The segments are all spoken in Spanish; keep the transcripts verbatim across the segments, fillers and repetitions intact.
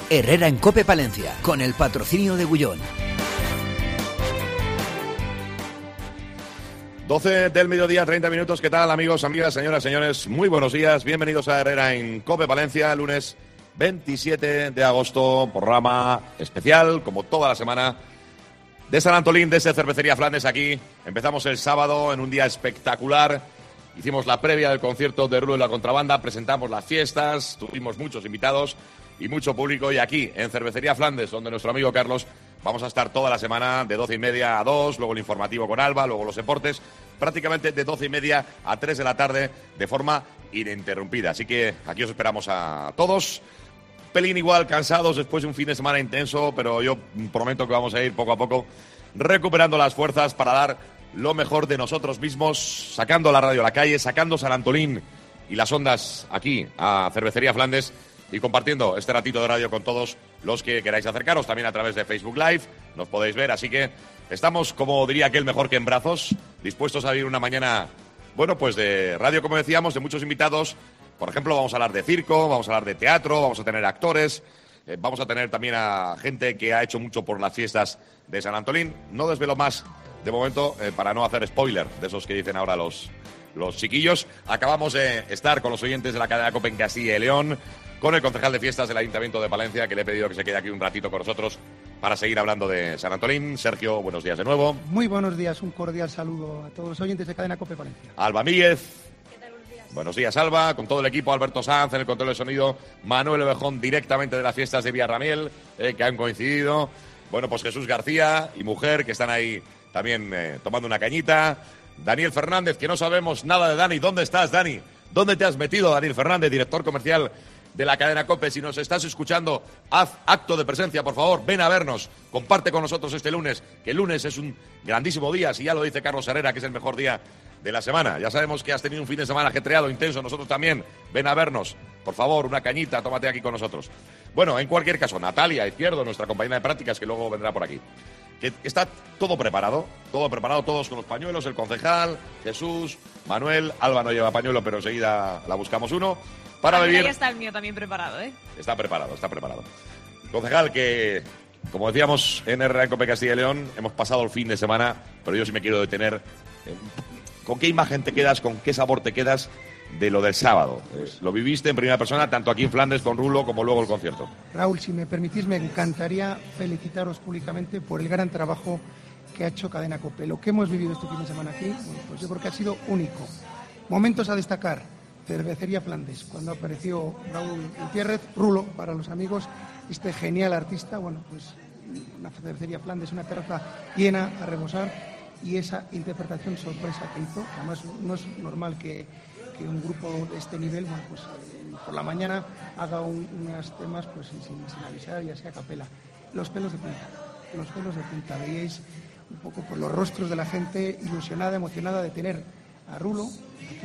Herrera en Cope Palencia, con el patrocinio de Gullón. doce del mediodía, treinta minutos. ¿Qué tal, amigos, amigas, señoras, señores? Muy buenos días. Bienvenidos a Herrera en Cope Palencia, lunes veintisiete de agosto, programa especial, como toda la semana, de San Antolín, desde Cervecería Flandes. Aquí empezamos el sábado en un día espectacular. Hicimos la previa del concierto de Rulo y la Contrabanda, presentamos las fiestas, tuvimos muchos invitados y mucho público. Y aquí, en Cervecería Flandes, donde nuestro amigo Carlos, vamos a estar toda la semana de doce y media a dos, luego el informativo con Alba, luego los deportes, prácticamente de doce y media a tres de la tarde, de forma ininterrumpida. Así que aquí os esperamos a todos. Pelín igual, cansados después de un fin de semana intenso, pero yo prometo que vamos a ir poco a poco recuperando las fuerzas para dar lo mejor de nosotros mismos, sacando la radio a la calle, sacando San Antolín y las ondas aquí a Cervecería Flandes y compartiendo este ratito de radio con todos los que queráis acercaros, también a través de Facebook Live, nos podéis ver, así que estamos, como diría aquel, mejor que en brazos, dispuestos a vivir una mañana, bueno, pues de radio, como decíamos, de muchos invitados. Por ejemplo, vamos a hablar de circo, vamos a hablar de teatro, vamos a tener actores, eh, vamos a tener también a gente que ha hecho mucho por las fiestas de San Antolín. No desvelo más de momento eh, para no hacer spoiler de esos que dicen ahora los, los chiquillos. Acabamos de estar con los oyentes de la cadena COPE en Castilla y León, con el concejal de fiestas del Ayuntamiento de Palencia, que le he pedido que se quede aquí un ratito con nosotros para seguir hablando de San Antolín. Sergio, buenos días de nuevo. Muy buenos días, un cordial saludo a todos los oyentes de cadena COPE Palencia. Alba Míguez. Buenos días, Alba, con todo el equipo, Alberto Sanz en el control de sonido, Manuel Ovejón directamente de las fiestas de Villarramiel, eh, que han coincidido. Bueno, pues Jesús García y mujer, que están ahí también eh, tomando una cañita. Daniel Fernández, que no sabemos nada de Dani. ¿Dónde estás, Dani? ¿Dónde te has metido, Daniel Fernández, director comercial de la cadena COPE? Si nos estás escuchando, haz acto de presencia, por favor, ven a vernos, comparte con nosotros este lunes, que el lunes es un grandísimo día, si ya lo dice Carlos Herrera, que es el mejor día de la semana. Ya sabemos que has tenido un fin de semana ajetreado, intenso, nosotros también. Ven a vernos, por favor, una cañita, tómate aquí con nosotros. Bueno, en cualquier caso, Natalia Izquierdo, nuestra compañera de prácticas, que luego vendrá por aquí. Que está todo preparado, todo preparado, todos con los pañuelos, el concejal, Jesús, Manuel, Alba no lleva pañuelo, pero enseguida la buscamos uno, para beber. Ahí está el mío también preparado, ¿eh? Está preparado, está preparado. Concejal, que, como decíamos en Herrera en Cope Castilla y León, hemos pasado el fin de semana, pero yo sí me quiero detener. Eh, ¿Con qué imagen te quedas, con qué sabor te quedas de lo del sábado? Eh, lo viviste en primera persona, tanto aquí en Flandes con Rulo como luego el concierto. Raúl, si me permitís, me encantaría felicitaros públicamente por el gran trabajo que ha hecho Cadena COPE. Lo que hemos vivido este fin de semana aquí, bueno, pues yo creo que ha sido único. Momentos a destacar: Cervecería Flandes, cuando apareció Raúl Gutiérrez, Rulo para los amigos, este genial artista. Bueno, pues una Cervecería Flandes, una terraza llena a rebosar, y esa interpretación sorpresa que hizo. Además, no es normal que, que un grupo de este nivel, bueno, pues eh, por la mañana haga un, unos temas pues sin, sin avisar, ya sea a capela. Los pelos de punta, los pelos de punta. Veíais un poco por los rostros de la gente ilusionada, emocionada de tener a Rulo aquí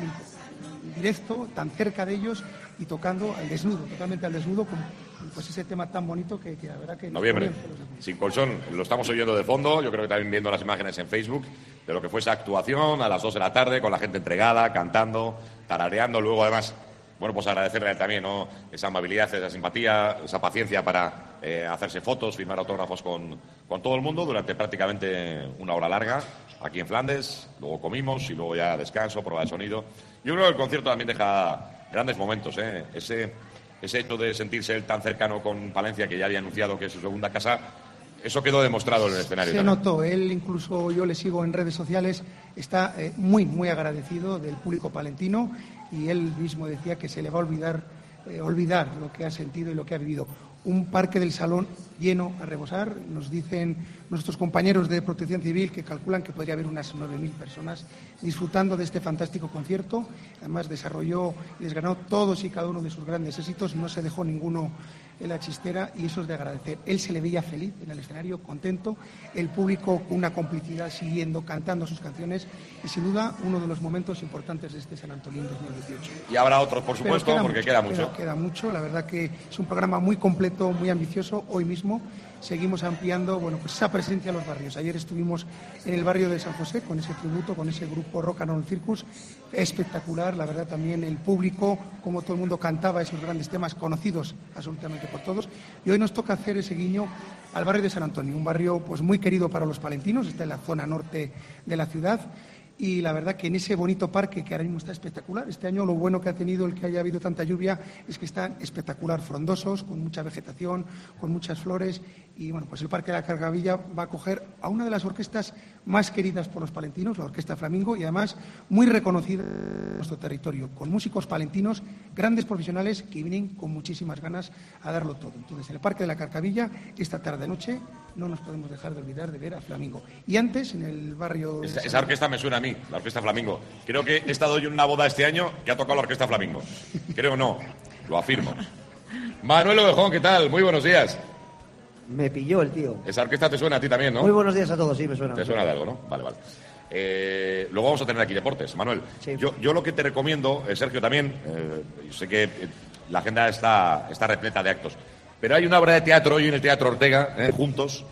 en directo, tan cerca de ellos y tocando al desnudo, totalmente al desnudo, con pues ese tema tan bonito que, que la verdad que... Noviembre, sin colchón, lo estamos oyendo de fondo, yo creo que también viendo las imágenes en Facebook, de lo que fue esa actuación a las dos de la tarde, con la gente entregada, cantando, tarareando, luego además, bueno, pues agradecerle también, ¿no?, esa amabilidad, esa simpatía, esa paciencia para eh, hacerse fotos, firmar autógrafos con, con todo el mundo durante prácticamente una hora larga, aquí en Flandes, luego comimos y luego ya descanso, prueba de sonido. Yo creo que el concierto también deja grandes momentos, ¿eh? Ese... Ese hecho de sentirse él tan cercano con Palencia, que ya había anunciado que es su segunda casa, eso quedó demostrado en el escenario. Se también notó, él incluso, yo le sigo en redes sociales, está eh, muy, muy agradecido del público palentino, y él mismo decía que se le va a olvidar, eh, olvidar lo que ha sentido y lo que ha vivido. Un parque del Salón lleno a rebosar. Nos dicen nuestros compañeros de Protección Civil que calculan que podría haber unas nueve mil personas disfrutando de este fantástico concierto. Además, desarrolló y desgranó todos y cada uno de sus grandes éxitos, no se dejó ninguno en la chistera, y eso es de agradecer. Él se le veía feliz en el escenario, contento, el público con una complicidad siguiendo, cantando sus canciones, y sin duda uno de los momentos importantes de este San Antolín dos mil dieciocho. Y habrá otros, por supuesto, queda porque mucho, queda mucho. Queda, queda mucho, la verdad que es un programa muy completo reto muy ambicioso. Hoy mismo seguimos ampliando, bueno, pues esa presencia en los barrios. Ayer estuvimos en el barrio de San José con ese tributo, con ese grupo Rock and Roll Circus, espectacular, la verdad, también el público, como todo el mundo cantaba esos grandes temas conocidos absolutamente por todos. Y hoy nos toca hacer ese guiño al barrio de San Antonio, un barrio pues muy querido para los palentinos, está en la zona norte de la ciudad. Y la verdad que en ese bonito parque que ahora mismo está espectacular, este año lo bueno que ha tenido el que haya habido tanta lluvia es que están espectacular, frondosos, con mucha vegetación, con muchas flores, y bueno, pues el Parque de la Carcavilla va a acoger a una de las orquestas más queridas por los palentinos, la Orquesta Flamingo, y además muy reconocida en nuestro territorio, con músicos palentinos, grandes profesionales que vienen con muchísimas ganas a darlo todo. Entonces, en el Parque de la Carcavilla, esta tarde-noche, no nos podemos dejar de olvidar de ver a Flamingo. Y antes, en el barrio... Esa, esa orquesta me suena a mí, la Orquesta Flamingo. Creo que he estado yo en una boda este año que ha tocado la Orquesta Flamingo. Creo no, lo afirmo. Manuel Ovejón, ¿qué tal? Muy buenos días. Me pilló el tío. Esa orquesta te suena a ti también, ¿no? Muy buenos días a todos, sí, me suena. Te suena de algo, ¿no? Vale, vale. Eh, luego vamos a tener aquí deportes, Manuel. Sí. Yo, yo lo que te recomiendo, eh, Sergio también, eh, yo sé que eh, la agenda está, está repleta de actos, pero hay una obra de teatro hoy en el Teatro Ortega, eh, juntos,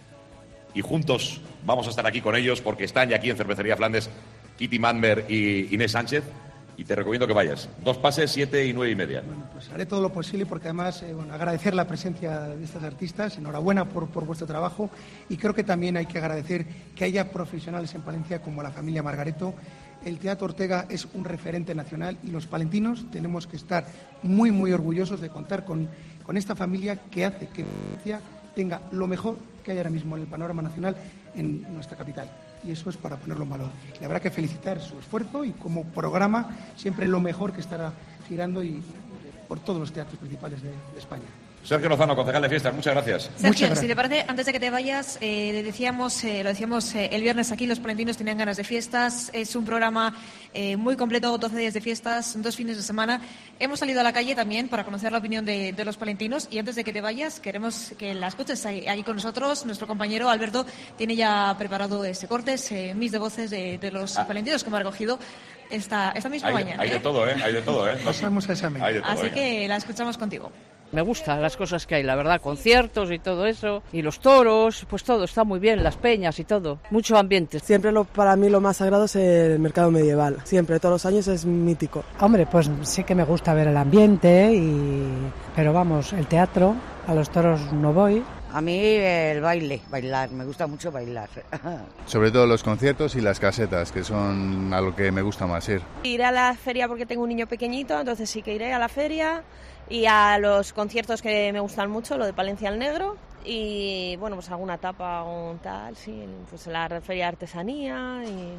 y juntos vamos a estar aquí con ellos porque están ya aquí en Cervecería Flandes Kitty Manmer y Inés Sánchez. Y te recomiendo que vayas. Dos pases, siete y nueve y media. Bueno, pues haré todo lo posible porque además, eh, bueno, agradecer la presencia de estas artistas. Enhorabuena por, por vuestro trabajo. Y creo que también hay que agradecer que haya profesionales en Palencia como la familia Margareto. El Teatro Ortega es un referente nacional y los palentinos tenemos que estar muy, muy orgullosos de contar con, con esta familia que hace que Palencia tenga lo mejor que hay ahora mismo en el panorama nacional en nuestra capital. Y eso es para ponerlo en valor. Le habrá que felicitar su esfuerzo y como programa siempre lo mejor que estará girando y por todos los teatros principales de, de España. Sergio Lozano, concejal de fiestas, muchas gracias. Sergio, Muchas gracias. Si te parece, antes de que te vayas, eh, decíamos, eh, lo decíamos eh, el viernes aquí, los palentinos tenían ganas de fiestas. Es un programa eh, muy completo, doce días de fiestas, dos fines de semana. Hemos salido a la calle también para conocer la opinión de, de los palentinos y antes de que te vayas, queremos que la escuches ahí, ahí con nosotros. Nuestro compañero Alberto tiene ya preparado ese corte, ese mix de voces de, de los ah. palentinos que hemos recogido esta, esta misma hay, mañana. Hay ¿eh? de todo, ¿eh? Hay de todo, ¿eh? Pasamos a examen. Hay de todo, Así venga. que la escuchamos contigo. Me gustan las cosas que hay, la verdad, conciertos y todo eso, y los toros, pues todo está muy bien, las peñas y todo, mucho ambiente. Siempre lo, para mí lo más sagrado es el mercado medieval, siempre, todos los años es mítico. Hombre, pues sí que me gusta ver el ambiente, y pero vamos, el teatro, a los toros no voy. A mí el baile, bailar, me gusta mucho bailar. Sobre todo los conciertos y las casetas, que son a lo que me gusta más ir. Iré a la feria porque tengo un niño pequeñito, entonces sí que iré a la feria y a los conciertos que me gustan mucho, lo de Palencia al Negro y bueno, pues alguna tapa o tal, sí, pues la feria de artesanía y...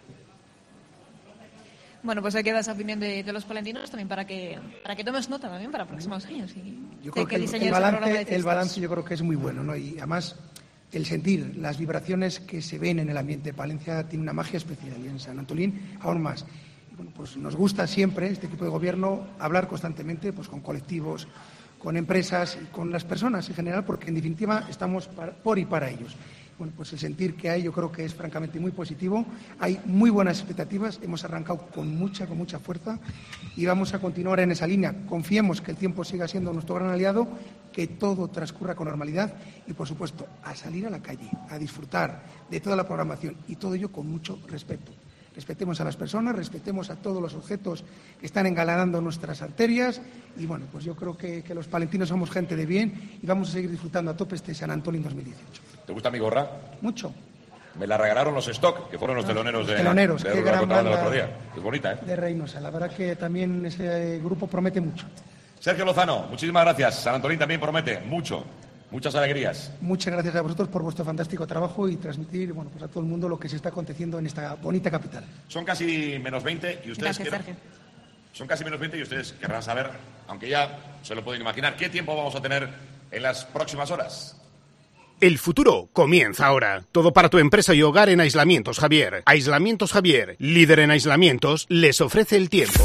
Bueno, pues ahí queda esa opinión de, de los palentinos también para que para que tomes nota también para próximos años. Y yo creo que, que el, el, balance, el balance yo creo que es muy bueno, ¿no? Y además el sentir, las vibraciones que se ven en el ambiente. Palencia tiene una magia especial y en San Antolín aún más. Y bueno, pues nos gusta siempre, este equipo de gobierno, hablar constantemente pues con colectivos, con empresas y con las personas en general, porque en definitiva estamos para, por y para ellos. Bueno, pues el sentir que hay yo creo que es francamente muy positivo. Hay muy buenas expectativas, hemos arrancado con mucha, con mucha fuerza y vamos a continuar en esa línea. Confiemos que el tiempo siga siendo nuestro gran aliado, que todo transcurra con normalidad y, por supuesto, a salir a la calle, a disfrutar de toda la programación y todo ello con mucho respeto. Respetemos a las personas, respetemos a todos los objetos que están engalanando nuestras arterias y, bueno, pues yo creo que, que los palentinos somos gente de bien y vamos a seguir disfrutando a tope este San Antonio dos mil dieciocho. ¿Te gusta mi gorra? Mucho. Me la regalaron los Stock, que fueron los teloneros de, teloneros, de, qué de gran banda del otro día. Es bonita, ¿eh? De Reynosa. La verdad que también ese grupo promete mucho. Sergio Lozano, muchísimas gracias. San Antolín también promete mucho. Muchas alegrías. Muchas gracias a vosotros por vuestro fantástico trabajo y transmitir, bueno, pues a todo el mundo lo que se está aconteciendo en esta bonita capital. Son casi menos veinte y ustedes... Gracias, Sergio. Son casi menos veinte y ustedes querrán saber, aunque ya se lo pueden imaginar, qué tiempo vamos a tener en las próximas horas. El futuro comienza ahora. Todo para tu empresa y hogar en Aislamientos Javier. Aislamientos Javier, líder en aislamientos, les ofrece el tiempo.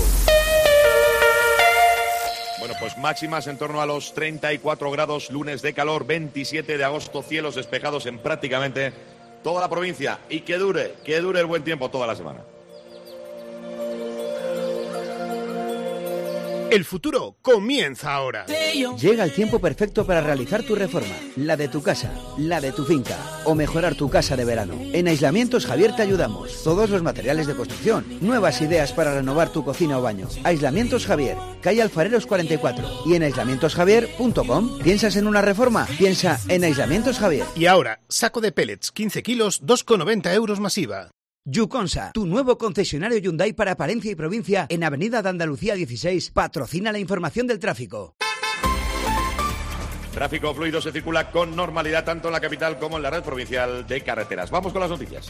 Bueno, pues máximas en torno a los treinta y cuatro grados, lunes de calor, veintisiete de agosto, cielos despejados en prácticamente toda la provincia. Y que dure, que dure el buen tiempo toda la semana. El futuro comienza ahora. Llega el tiempo perfecto para realizar tu reforma, la de tu casa, la de tu finca o mejorar tu casa de verano. En Aislamientos Javier te ayudamos. Todos los materiales de construcción, nuevas ideas para renovar tu cocina o baño. Aislamientos Javier, calle Alfareros cuarenta y cuatro y en aislamientos javier punto com. ¿Piensas en una reforma? Piensa en Aislamientos Javier. Y ahora, saco de pellets quince kilos, dos con noventa euros masiva. Yuconsa, tu nuevo concesionario Hyundai para Palencia y provincia en Avenida de Andalucía dieciséis, patrocina la información del tráfico. Tráfico fluido, se circula con normalidad tanto en la capital como en la red provincial de carreteras. Vamos con las noticias.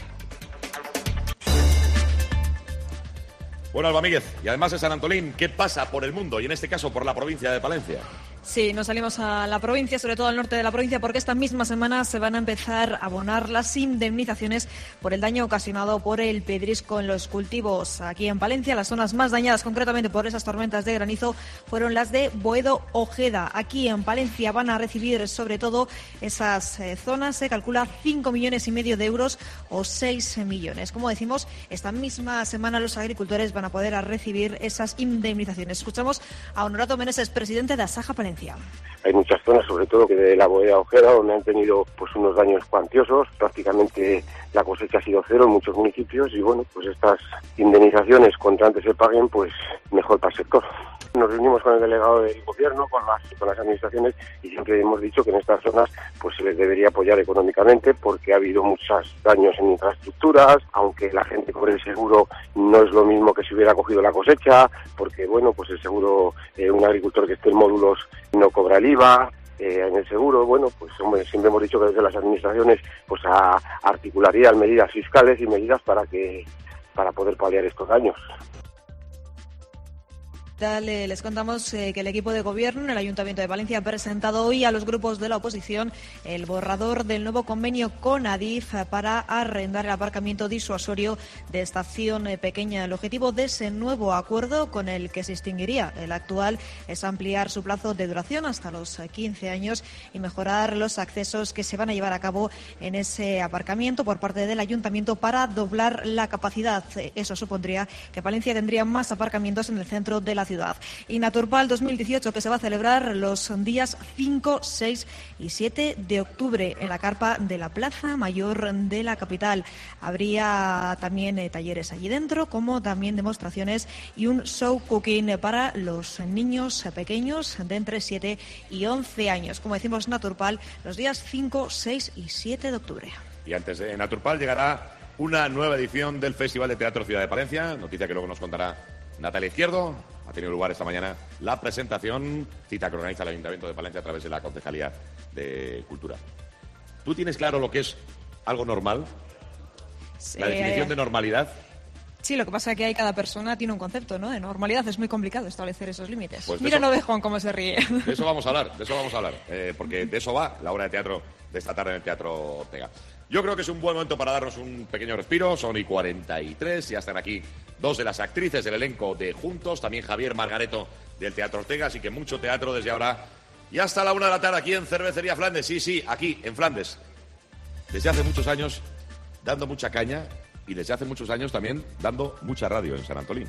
Bueno, Alba Míguez, y además de San Antolín, ¿qué pasa por el mundo y en este caso por la provincia de Palencia? Sí, nos salimos a la provincia, sobre todo al norte de la provincia, porque esta misma semana se van a empezar a abonar las indemnizaciones por el daño ocasionado por el pedrisco en los cultivos. Aquí en Palencia, las zonas más dañadas concretamente por esas tormentas de granizo fueron las de Boedo Ojeda. Aquí en Palencia van a recibir sobre todo esas eh, zonas, se calcula cinco millones y medio de euros o seis millones. Como decimos, esta misma semana los agricultores van a poder recibir esas indemnizaciones. Escuchamos a Honorato Meneses, presidente de Asaja Palencia. Hay muchas zonas, sobre todo que de la Boeda Ojeda, donde han tenido pues unos daños cuantiosos. Prácticamente la cosecha ha sido cero en muchos municipios y bueno, pues estas indemnizaciones cuanto antes se paguen, pues mejor para el sector. Nos reunimos con el delegado del gobierno, con las, con las administraciones y siempre hemos dicho que en estas zonas pues se les debería apoyar económicamente porque ha habido muchos daños en infraestructuras, aunque la gente cobre el seguro no es lo mismo que si hubiera cogido la cosecha, porque bueno, pues el seguro, eh, un agricultor que esté en módulos no cobra el I V A. Eh, en el seguro, bueno, pues hombre, siempre hemos dicho que desde las administraciones pues a, articularían medidas fiscales y medidas para que para poder paliar estos daños. Les contamos eh, que el equipo de gobierno en el Ayuntamiento de Palencia ha presentado hoy a los grupos de la oposición el borrador del nuevo convenio con Adif para arrendar el aparcamiento disuasorio de Estación Pequeña. El objetivo de ese nuevo acuerdo, con el que se extinguiría el actual, es ampliar su plazo de duración hasta los quince años y mejorar los accesos que se van a llevar a cabo en ese aparcamiento por parte del Ayuntamiento para doblar la capacidad. Eso supondría que Palencia tendría más aparcamientos en el centro de la ciudad. Y Naturpal dos mil dieciocho, que se va a celebrar los días cinco, seis y siete de octubre en la carpa de la Plaza Mayor de la capital. Habría también eh, talleres allí dentro, como también demostraciones y un show cooking para los niños pequeños de entre siete y once años. Como decimos, Naturpal los días cinco, seis y siete de octubre. Y antes de Naturpal llegará una nueva edición del Festival de Teatro Ciudad de Palencia, noticia que luego nos contará Natalia Izquierdo. Ha tenido lugar esta mañana la presentación, cita que organiza el Ayuntamiento de Palencia a través de la Concejalía de Cultura. ¿Tú tienes claro lo que es algo normal? Sí, ¿La definición de normalidad? Sí, lo que pasa es que hay cada persona tiene un concepto, ¿no? De normalidad es muy complicado establecer esos límites. Pues Mira, eso, no ve Juan cómo se ríe. De eso vamos a hablar, de eso vamos a hablar, eh, porque de eso va la obra de teatro de esta tarde en el Teatro Ortega. Yo creo que es un buen momento para darnos un pequeño respiro. Son y cuarenta y tres, ya están aquí dos de las actrices del elenco de Juntos, también Javier Margareto del Teatro Ortega, así que mucho teatro desde ahora y hasta la una de la tarde aquí en Cervecería Flandes. Sí, sí, aquí en Flandes. Desde hace muchos años dando mucha caña y desde hace muchos años también dando mucha radio en San Antolín.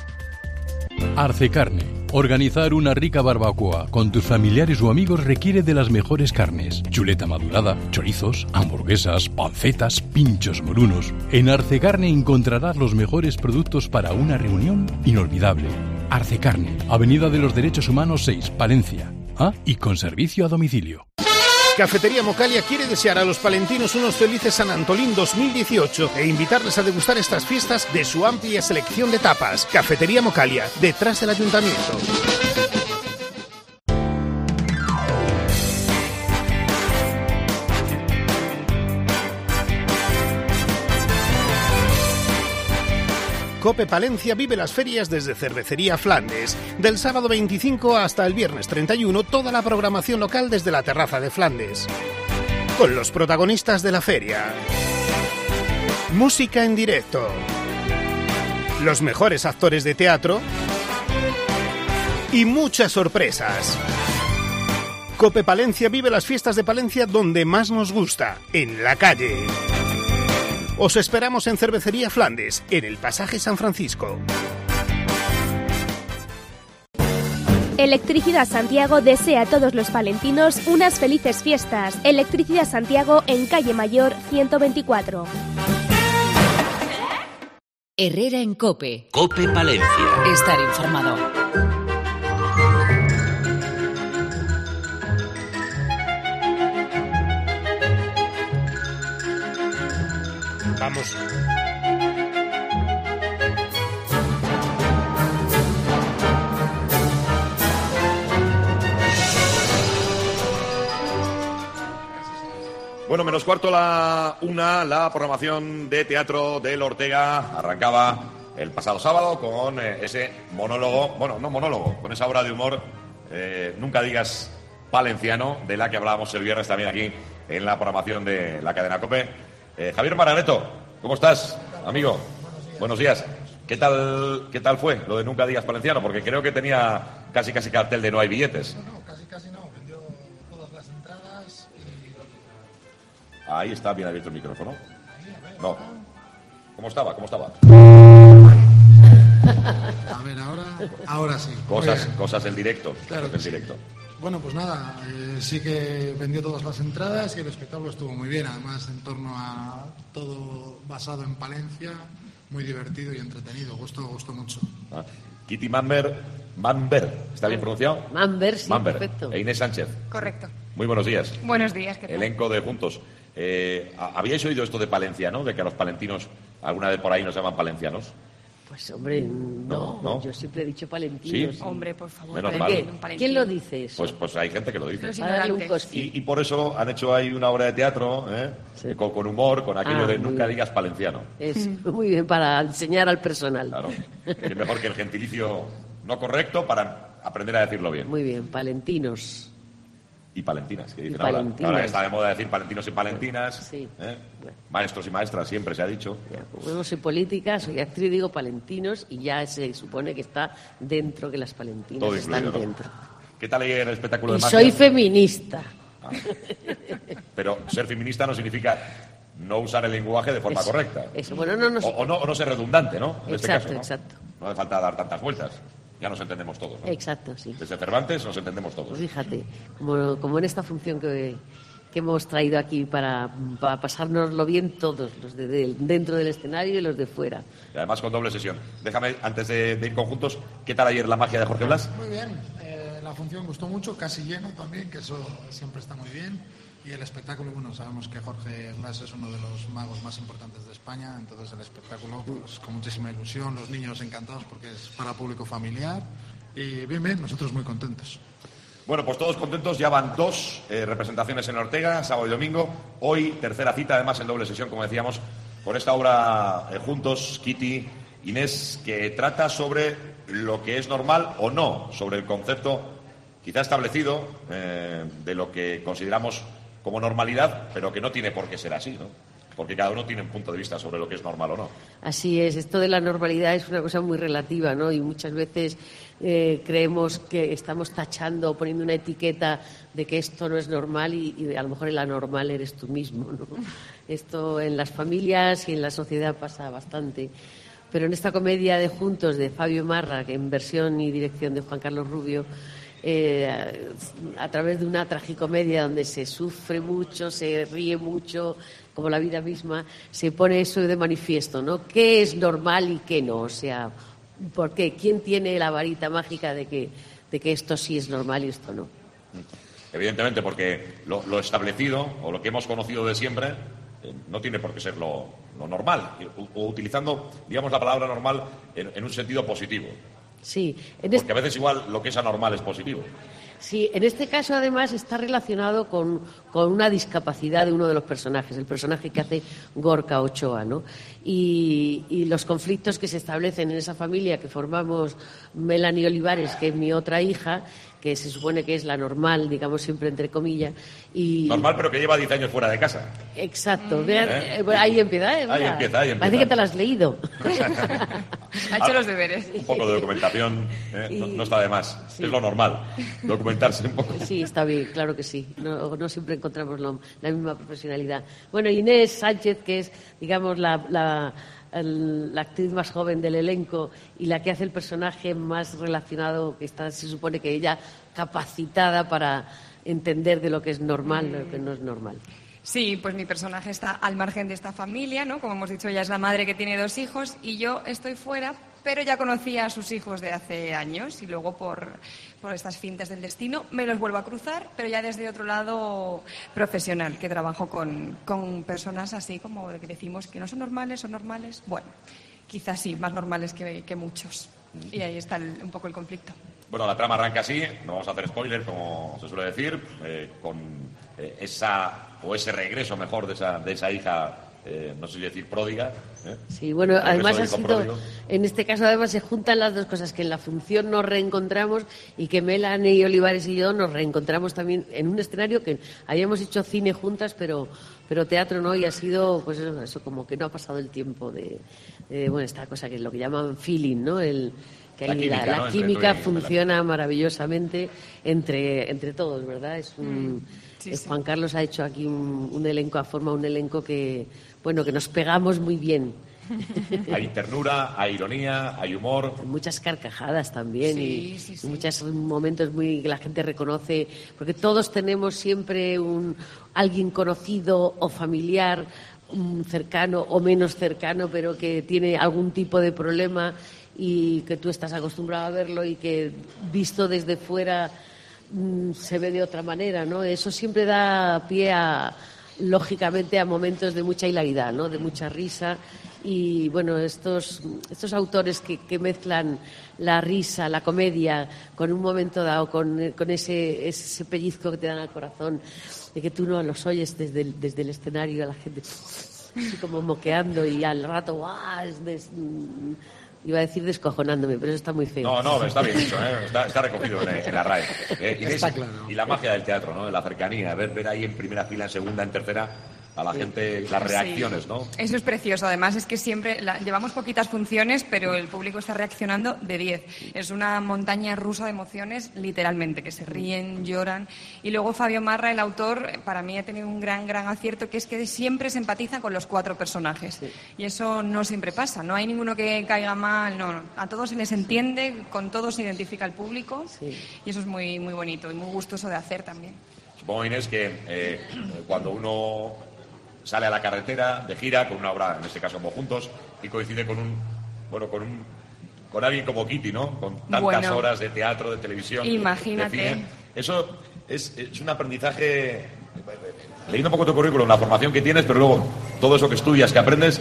Arce Carne. Organizar una rica barbacoa con tus familiares o amigos requiere de las mejores carnes. Chuleta madurada, chorizos, hamburguesas, pancetas, pinchos morunos. En Arce Carne encontrarás los mejores productos para una reunión inolvidable. Arce Carne, Avenida de los Derechos Humanos seis, Palencia. Ah, y con servicio a domicilio. Cafetería Mocalia quiere desear a los palentinos unos felices San Antolín dos mil dieciocho e invitarles a degustar estas fiestas de su amplia selección de tapas. Cafetería Mocalia, detrás del Ayuntamiento. Cope Palencia vive las ferias desde Cervecería Flandes. Del sábado veinticinco hasta el viernes treinta y uno, toda la programación local desde la terraza de Flandes. Con los protagonistas de la feria. Música en directo. Los mejores actores de teatro. Y muchas sorpresas. Cope Palencia vive las fiestas de Palencia donde más nos gusta, en la calle. Os esperamos en Cervecería Flandes, en el Pasaje San Francisco. Electricidad Santiago desea a todos los palentinos unas felices fiestas. Electricidad Santiago en calle Mayor ciento veinticuatro. Herrera en COPE. COPE Palencia. Estar informado. Vamos. Bueno, menos cuarto la una, la programación de teatro del Ortega arrancaba el pasado sábado con eh, ese monólogo, bueno, no monólogo, con esa obra de humor, eh, Nunca digas palenciano, de la que hablábamos el viernes también aquí en la programación de la cadena COPE. Eh, Javier Margareto, ¿cómo estás, amigo? Buenos días. ¿Qué tal, qué tal fue lo de Nunca digas palenciano? Porque creo que tenía casi casi cartel de no hay billetes. No, casi casi no. Vendió todas las entradas y... Ahí está bien abierto el micrófono. No. ¿Cómo estaba? ¿Cómo estaba? A ver, ahora, ahora sí. Cosas, cosas del directo. Claro del directo. Bueno, pues nada, eh, sí que vendió todas las entradas y el espectáculo estuvo muy bien. Además, en torno a todo basado en Palencia, muy divertido y entretenido. Gustó, gustó mucho. Ah, Kitty Manber, Manber, ¿está bien pronunciado? Manber, sí, Manber. Perfecto. E Inés Sánchez. Correcto. Muy buenos días. Buenos días. ¿Qué tal? Elenco de Juntos. Eh, ¿Habíais oído esto de Palencia, no? De que a los palentinos, alguna vez por ahí nos llaman palencianos. Pues hombre, no, No, no. yo siempre he dicho palentinos. ¿Sí? Hombre, por favor. Menos ¿quién, mal. ¿Quién lo dice eso? Pues, pues hay gente que lo dice. Los Para darle un ignorantes. cosquín. Y, y por eso han hecho ahí una obra de teatro, ¿eh? con, con humor, con aquello Ah, de muy nunca bien. digas palenciano. Es muy bien para enseñar al personal. Claro. Es mejor que el gentilicio no correcto para aprender a decirlo bien. Muy bien, palentinos. Y palentinas, que dicen Y ahora. palentinas. Ahora está de moda decir palentinos y palentinas. Sí. ¿eh? Maestros y maestras, siempre se ha dicho. Como no soy política, soy actriz, digo palentinos y ya se supone que está dentro, que las palentinas Todo están incluido, ¿no? dentro. ¿Qué tal el espectáculo de Y magia? soy feminista. Ah. Pero ser feminista no significa no usar el lenguaje de forma Eso, correcta. eso. Bueno, no, no, o, o no, o no ser redundante, ¿no? En este Exacto, caso, ¿no? exacto. No hace falta dar tantas vueltas. Ya nos entendemos todos, ¿no? Exacto, sí. Desde Cervantes nos entendemos todos. Pues fíjate, como, como en esta función que, que hemos traído aquí para, para pasárnoslo bien todos, los de, de- dentro del escenario y los de fuera. Y además con doble sesión. Déjame, antes de, de ir conjuntos, ¿qué tal ayer la magia de Jorge Blas? Muy bien, eh, la función gustó mucho, casi lleno también, que eso siempre está muy bien. Y el espectáculo, bueno, sabemos que Jorge Blas es uno de los magos más importantes de España, entonces el espectáculo, pues con muchísima ilusión, los niños encantados porque es para público familiar. Y bien, bien, nosotros muy contentos. Bueno, pues todos contentos. Ya van dos eh, representaciones en Ortega, sábado y domingo. Hoy, tercera cita, además en doble sesión, como decíamos, con esta obra eh, juntos, Kitty, Inés, que trata sobre lo que es normal o no, sobre el concepto quizá establecido eh, de lo que consideramos como normalidad, pero que no tiene por qué ser así, ¿no? Porque cada uno tiene un punto de vista sobre lo que es normal o no. Así es, esto de la normalidad es una cosa muy relativa, ¿no? Y muchas veces eh, creemos que estamos tachando o poniendo una etiqueta de que esto no es normal y, y a lo mejor el anormal eres tú mismo, ¿no? Esto en las familias y en la sociedad pasa bastante. Pero en esta comedia de Juntos de Fabio Marra, que en versión y dirección de Juan Carlos Rubio, eh, a través de una tragicomedia donde se sufre mucho, se ríe mucho, como la vida misma, se pone eso de manifiesto, ¿no? ¿Qué es normal y qué no? O sea, ¿por qué? ¿Quién tiene la varita mágica de que, de que esto sí es normal y esto no? Evidentemente, porque lo, lo establecido o lo que hemos conocido de siempre eh, no tiene por qué ser lo, lo normal, o, o utilizando, digamos, la palabra normal en, en un sentido positivo. Sí, en Porque a veces igual lo que es anormal es positivo. Sí, en este caso además está relacionado con, con una discapacidad de uno de los personajes, el personaje que hace Gorka Ochoa, ¿no? Y, y los conflictos que se establecen en esa familia que formamos Melanie Olivares, que es mi otra hija, que se supone que es la normal, digamos siempre entre comillas. Y... Normal, pero que lleva diez años fuera de casa. Exacto, vean, ¿Eh? eh, bueno, ahí empieza, ¿eh? Ahí Mira, empieza, ahí empieza. Parece que te lo has leído. Ha hecho los deberes. Un poco de documentación ¿eh? no, no está de más. Sí. Es lo normal, documentarse un poco. Sí, está bien, claro que sí. No, no siempre encontramos lo- la misma profesionalidad. Bueno, Inés Sánchez, que es, digamos, la, la, el, la actriz más joven del elenco y la que hace el personaje más relacionado, que está, se supone que ella capacitada para entender de lo que es normal, de lo que no es normal. Sí, pues mi personaje está al margen de esta familia, ¿no? Como hemos dicho, ella es la madre que tiene dos hijos y yo estoy fuera, pero ya conocía a sus hijos de hace años y luego por, por estas fintas del destino me los vuelvo a cruzar, pero ya desde otro lado profesional, que trabajo con, con personas así como que decimos que no son normales, son normales. Bueno, quizás sí, más normales que, que muchos. Y ahí está el, un poco el conflicto. Bueno, la trama arranca así, no vamos a hacer spoiler, como se suele decir, eh, con eh, esa, o ese regreso mejor de esa, de esa hija, eh, no sé si decir pródiga. ¿eh? Sí, bueno, además ha sido, pródigo. En este caso además se juntan las dos cosas, que en la función nos reencontramos y que Melanie Olivares y yo nos reencontramos también en un escenario que habíamos hecho cine juntas, pero pero teatro no, y ha sido, pues eso, eso como que no ha pasado el tiempo de, de bueno, esta cosa que es lo que llaman feeling, ¿no? El que la hay, química, la, ¿no? la química tú y- funciona maravillosamente entre, entre todos, ¿verdad? Es un, Sí, es- sí. Juan Carlos ha hecho aquí un, un elenco, ha formado un elenco que, bueno, que nos pegamos muy bien. Hay ternura, hay ironía, hay humor. Muchas carcajadas también Sí, y, sí, sí. y muchos momentos muy que la gente reconoce, porque todos tenemos siempre un alguien conocido o familiar, un cercano o menos cercano, pero que tiene algún tipo de problema y que tú estás acostumbrado a verlo y que visto desde fuera mm, se ve de otra manera, ¿no? Eso siempre da pie a, lógicamente, a momentos de mucha hilaridad, ¿no? De mucha risa. Y bueno, estos, estos autores que, que mezclan la risa, la comedia, con un momento dado, con, con ese, ese pellizco que te dan al corazón, de que tú no los oyes desde el, desde el escenario, a la gente así como moqueando y al rato, ¡guau! Es des- iba a decir descojonándome, pero eso está muy feo. No, no, está bien dicho, ¿eh? está, está recogido en, en la R A E. Eh, Inés, Está claro. y la magia del teatro, ¿no? De la cercanía, ver, ver ahí en primera fila, en segunda, en tercera, a la gente, las reacciones, ¿no? Eso es precioso. Además, es que siempre la- llevamos poquitas funciones, pero el público está reaccionando de diez. Es una montaña rusa de emociones, literalmente, que se ríen, lloran. Y luego Fabio Marra, el autor, para mí ha tenido un gran, gran acierto, que es que siempre se empatiza con los cuatro personajes. Y eso no siempre pasa. No hay ninguno que caiga mal, no, no. A todos se les entiende, con todos se identifica el público. Y eso es muy, muy bonito y muy gustoso de hacer también. Supongo, Inés, que eh, cuando uno sale a la carretera de gira con una obra, en este caso como Juntos, y coincide con un, bueno, con un, con alguien como Kitty, ¿no? Con tantas Bueno. horas de teatro, de televisión, de- Imagínate. de cine. Eso es, es un aprendizaje, leyendo un poco tu currículum, la formación que tienes, pero luego todo eso que estudias, que aprendes,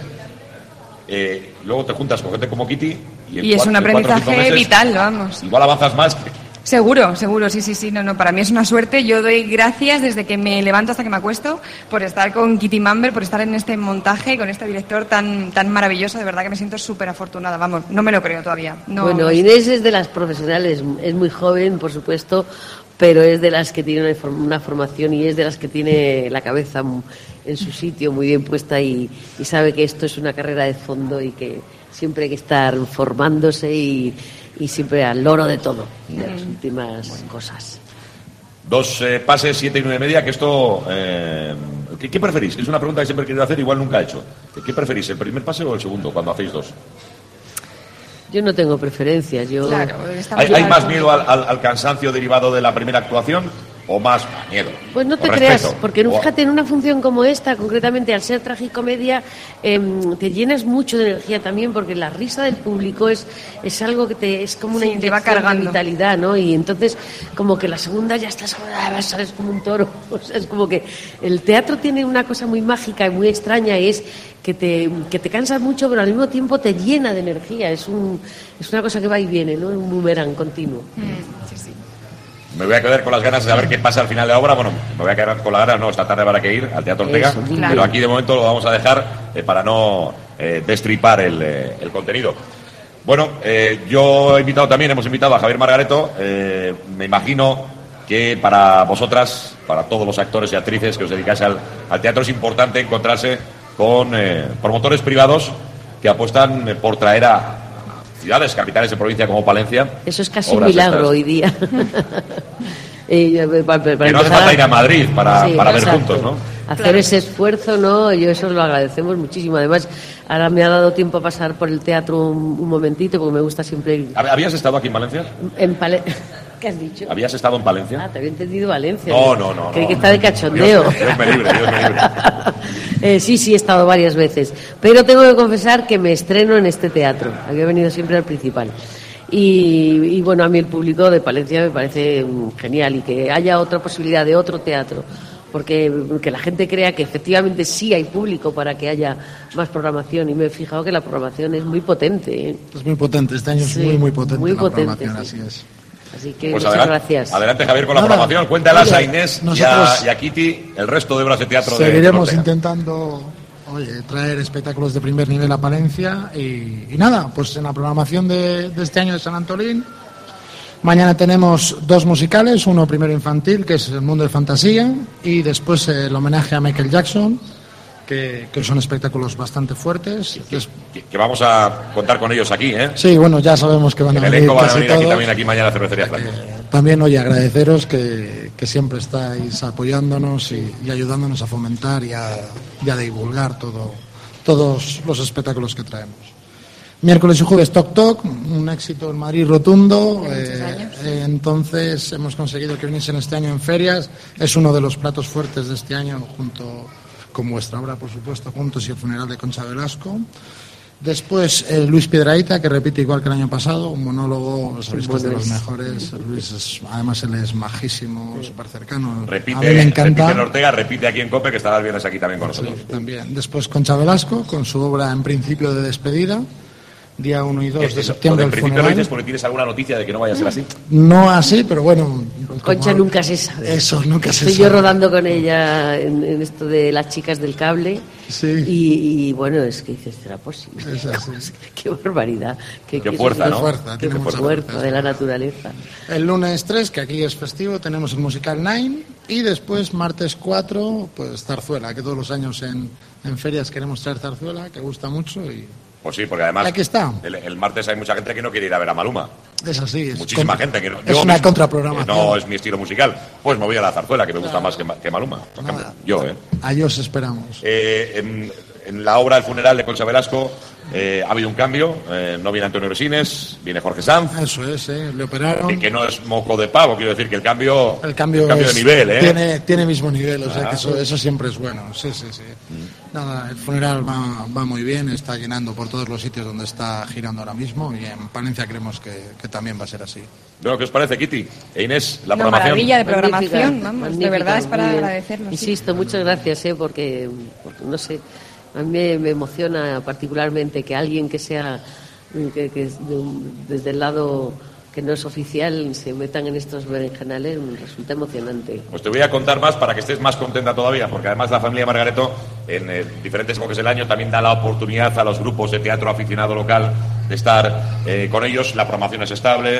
eh, luego te juntas con gente como Kitty y, en Y es cuatro- un en cuatro o cinco aprendizaje meses vital, vamos. Igual avanzas más que, Seguro, seguro, sí, sí, sí, no, no, para mí es una suerte. Yo doy gracias desde que me levanto hasta que me acuesto por estar con Kitty Mamber, por estar en este montaje y con este director tan, tan maravilloso. De verdad que me siento súper afortunada, vamos, no me lo creo todavía. No, Bueno, Inés es de las profesionales, es muy joven, por supuesto, pero es de las que tiene una, inform- una formación y es de las que tiene la cabeza m- en su sitio, muy bien puesta y, y sabe que esto es una carrera de fondo y que siempre hay que estar formándose y, y siempre al loro de todo, de las últimas cosas. dos eh, pases, siete y nueve y media, que esto... eh, ¿qué, qué preferís? Es una pregunta que siempre he querido hacer, igual nunca he hecho. ¿Qué preferís, el primer pase o el segundo, cuando hacéis dos? Yo no tengo preferencias, yo... ¿Hay, hay más miedo al, al- al cansancio derivado de la primera actuación o más miedo? Pues no te O creas, respeto? porque O- fíjate, en una función como esta, concretamente al ser tragicomedia, eh, te llenas mucho de energía también, porque la risa del público es, es algo que te es como una Sí, te va inyección de cargando. vitalidad, ¿no? Y entonces, como que la segunda ya estás, ah, sales como un toro. O sea, es como que el teatro tiene una cosa muy mágica y muy extraña, y es que te, que te cansas mucho, pero al mismo tiempo te llena de energía. Es, un, es una cosa que va y viene, ¿no? Un boomerang continuo. Sí, sí. Me voy a quedar con las ganas de saber qué pasa al final de la obra. Bueno, me voy a quedar con la gana, no, esta tarde habrá que ir al Teatro Ortega, Eso, pero claro. aquí de momento lo vamos a dejar eh, para no eh, destripar el, eh, el contenido. Bueno, eh, yo he invitado también, hemos invitado a Javier Margareto. Eh, me imagino que para vosotras, para todos los actores y actrices que os dedicáis al, al teatro, es importante encontrarse con eh, promotores privados que apuestan eh, por traer a ciudades, capitales de provincia como Palencia. Eso es casi un obras milagro estas. hoy día. Eh, para- para Que no hace empezar falta a- ir a Madrid para, Sí, para ver exacto. juntos, ¿no? hacer Claro. ese esfuerzo, ¿no? Yo eso lo agradecemos muchísimo. Además, ahora me ha dado tiempo a pasar por el teatro un, un momentito, porque me gusta siempre ir ¿Habías estado aquí en Valencia? en Pale... ¿Qué has dicho? ¿Habías estado en Palencia? Ah, te había entendido Valencia. No, no, no. Creí no. que está de cachondeo. Dios, Dios me libre, Dios me libre. Eh, sí, sí, he estado varias veces. Pero tengo que confesar que me estreno en este teatro. Había venido siempre al principal. Y, y bueno, a mí el público de Palencia me parece mm, genial, y que haya otra posibilidad de otro teatro, porque que la gente crea que efectivamente sí hay público para que haya más programación. Y me he fijado que la programación es muy potente, ¿eh? Es muy potente, este año es Sí, muy, muy potente muy la potente, programación, sí. así es. Así que Pues muchas adelante, gracias. adelante, Javier, con la Nada. programación. Cuéntalas Oye, a Inés y, a, nosotros y a Kitty el resto de obras de teatro de Seguiremos Ortega. intentando, oye, traer espectáculos de primer nivel a Palencia y, y nada, pues en la programación de, de este año de San Antolín, mañana tenemos dos musicales, uno primero infantil, que es El Mundo de Fantasía, y después el homenaje a Michael Jackson, que, que son espectáculos bastante fuertes. Des- Que, que vamos a contar con ellos aquí, ¿eh? Sí, bueno, ya sabemos que van El a venir elenco van a casi venir aquí todos. también, aquí mañana a Cervecería Flancos. También, oye, agradeceros que, que siempre estáis apoyándonos y, y ayudándonos a fomentar y a, y a divulgar todo, todos los espectáculos que traemos. Miércoles y jueves Toc Toc, un éxito en Madrid rotundo. eh, eh, entonces hemos conseguido que viniesen este año en ferias. Es uno de los platos fuertes de este año, junto con vuestra obra, por supuesto, Juntos y el funeral de Concha Velasco. Después eh, Luis Piedrahita, que repite igual que el año pasado, un monólogo, sabéis que es de los mejores. Luis es, además él es majísimo, súper cercano. Repite, A mí me repite encanta. en Ortega, repite aquí en COPE, que estará el viernes aquí también con nosotros. También. Después Concha Velasco, con su obra En principio de despedida, día uno y dos de Eso, septiembre, en el principio lo funeral. dices porque tienes alguna noticia de que no vaya a ser así. No así, pero bueno. Concha como- nunca se sabe. Eso, nunca se Estoy sabe. yo rodando con ella en, en esto de las chicas del cable. Sí. Y, y, bueno, es que dices, ¿será posible? Es así. Qué barbaridad. Qué, Qué fuerza, qué ¿no? fuerza, Qué tiene mucha fuerza fuerza. de la naturaleza. El lunes tres, que aquí es festivo, tenemos el musical Nine. Y después, martes cuatro, pues Zarzuela, que todos los años en, en ferias queremos traer Zarzuela, que gusta mucho. Y Pues sí, porque además aquí está. el, el martes hay mucha gente que no quiere ir a ver a Maluma. Es así. Es Muchísima contra- gente que no. Es yo una mismo, contraprogramación. que no es mi estilo musical. Pues me voy a la zarzuela, que me gusta más que, Ma- que Maluma, por ejemplo. Yo, ¿eh? Ahí os esperamos. Eh, en, en la obra El funeral de Concha Velasco eh, ha habido un cambio. Eh, no viene Antonio Resines, viene Jorge Sanz. Eso es, ¿eh? Le operaron. Que, que no es moco de pavo, quiero decir que el cambio, El cambio, el cambio es- de nivel, ¿eh? tiene, tiene mismo nivel, o sea Ah. que eso, eso siempre es bueno. Sí, sí, sí. Nada, el funeral va, va muy bien, está llenando por todos los sitios donde está girando ahora mismo y en Palencia creemos que, que también va a ser así. Bueno, ¿qué os parece, Kitty? E Inés, la Una programación. maravilla de programación, Magnífica, vamos, de magnífica, verdad es para muy bien. agradecerlo. sí. Insisto, muchas gracias, ¿eh? porque, porque, no sé, a mí me, me emociona particularmente que alguien que sea, que, que es de un- desde el lado que no es oficial se metan en estos berenjenales, me resulta emocionante. Pues te voy a contar más para que estés más contenta todavía, porque además la familia Margareto en eh, diferentes époques del año también da la oportunidad a los grupos de teatro aficionado local de estar eh, con ellos. La programación es estable,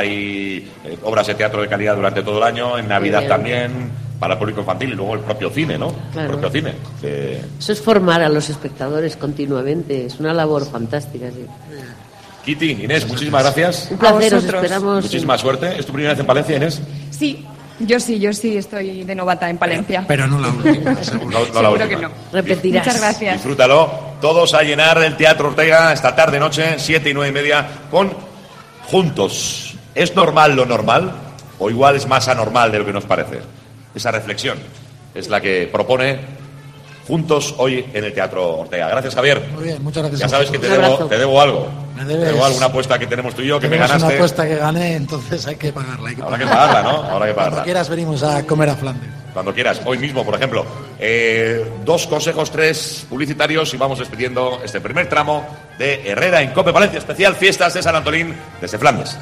hay eh, obras de teatro de calidad durante todo el año, en Navidad bien. también, para el público infantil y luego el propio cine, ¿no? Claro. El propio cine. que- Eso es formar a los espectadores continuamente, es una labor fantástica. Sí. Kitty, Inés, muchísimas gracias. Un placer, os vosotros. esperamos. Muchísima suerte. ¿Es tu primera vez en Palencia, Inés? Sí, yo sí, yo sí estoy de novata en Palencia. Pero no la última, seguro. No, no la Seguro última. que no. Repetirás. Muchas gracias. Disfrútalo. Todos a llenar el Teatro Ortega esta tarde noche, siete y nueve y media, con Juntos. ¿Es normal lo normal? ¿O igual es más anormal de lo que nos parece? Esa reflexión es la que propone Juntos hoy en el Teatro Ortega. Gracias, Javier. Muy bien, muchas gracias. Ya a sabes que te vosotros. debo, abrazo. te debo algo. Me Te debes- debo alguna apuesta que tenemos tú y yo, que me Tenemos ganaste. una apuesta que gané, entonces hay que pagarla. Hay que Habrá que pagarla. pagarla, ¿no? Habrá que Cuando pagarla. quieras venimos a comer a Flandes. Cuando quieras, hoy mismo, por ejemplo. Eh, dos consejos, tres publicitarios y vamos despidiendo este primer tramo de Herrera en COPE Palencia, especial Fiestas de San Antolín desde Flandes.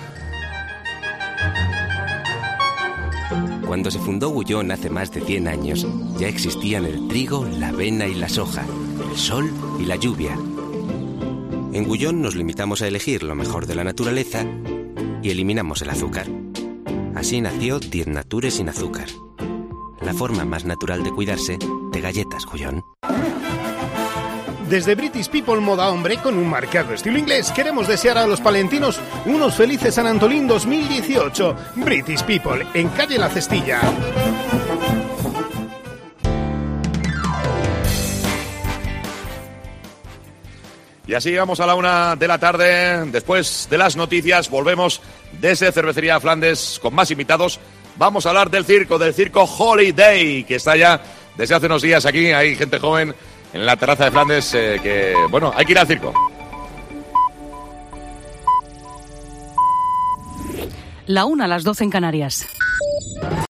Cuando se fundó Gullón hace más de cien años, ya existían el trigo, la avena y la soja, el sol y la lluvia. En Gullón nos limitamos a elegir lo mejor de la naturaleza y eliminamos el azúcar. Así nació Diez Natures sin azúcar, la forma más natural de cuidarse de galletas Gullón. Desde British People Moda Hombre, con un marcado estilo inglés, queremos desear a los palentinos unos felices San Antolín dos mil dieciocho. British People, en calle La Cestilla. Y así llegamos a la una de la tarde. Después de las noticias volvemos desde Cervecería Flandes con más invitados. Vamos a hablar del circo, del circo Holiday, que está ya desde hace unos días aquí. Hay gente joven en la terraza de Flandes eh, que, bueno, hay que ir al circo. La una a las doce en Canarias.